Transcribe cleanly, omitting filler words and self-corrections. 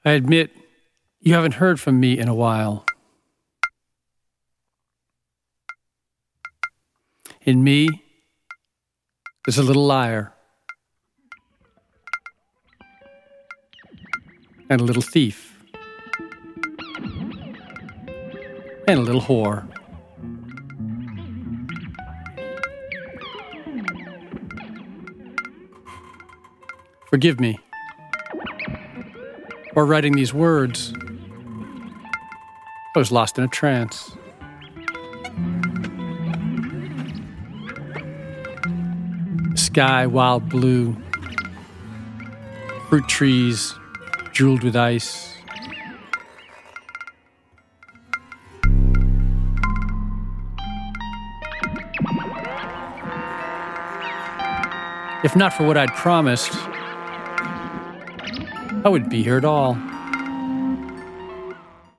I admit you haven't heard from me in a while. In me, there's a little liar and a little thief and a little whore. Forgive me for writing these words. I was lost in a trance. Sky wild blue, fruit trees jeweled with ice. If not for what I'd promised, I wouldn't be here at all.